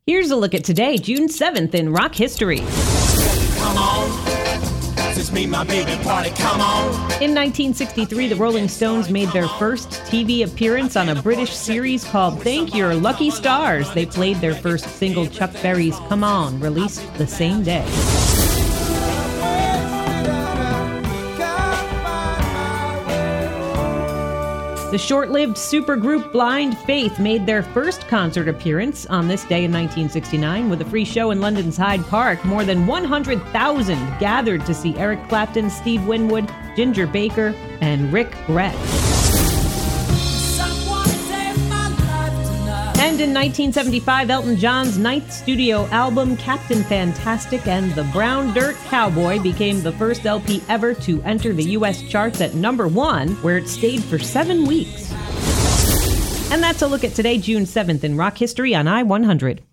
Here's a look at today, June 7th in rock history. Come on. It's me, my baby, party, come on. In 1963, the Rolling Stones made their first TV appearance on a British series called Thank Your Lucky Stars. They played their first single, Chuck Berry's Come On, released the same day. The short-lived supergroup Blind Faith made their first concert appearance on this day in 1969 with a free show in London's Hyde Park. More than 100,000 gathered to see Eric Clapton, Steve Winwood, Ginger Baker, and Rick Brett. And in 1975, Elton John's ninth studio album, Captain Fantastic and the Brown Dirt Cowboy, became the first LP ever to enter the U.S. charts at number 1, where it stayed for 7 weeks. And that's a look at today, June 7th in rock history on I-100.